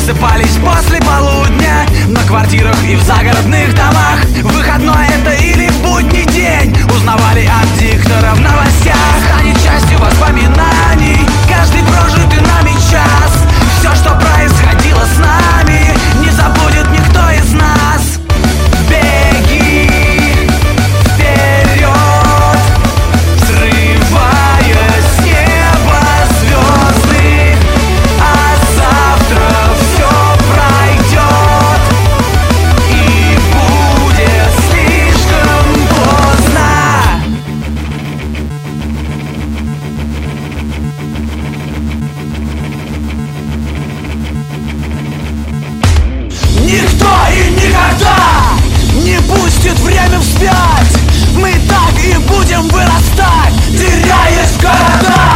просыпались после полудня на квартирах и в загородных домах. Выходной это или будний день, узнавали от диктора в новостях. Станет частью воспоминаний каждый прожитый нами час. Все, что происходило с нами, не забудет никто из нас. Беги вперед, взрывая с неба звезды, а завтра все пройдет и будет слишком поздно. Никто и никогда не пустит время вспять. Мы так и будем вырастать, теряясь в городах.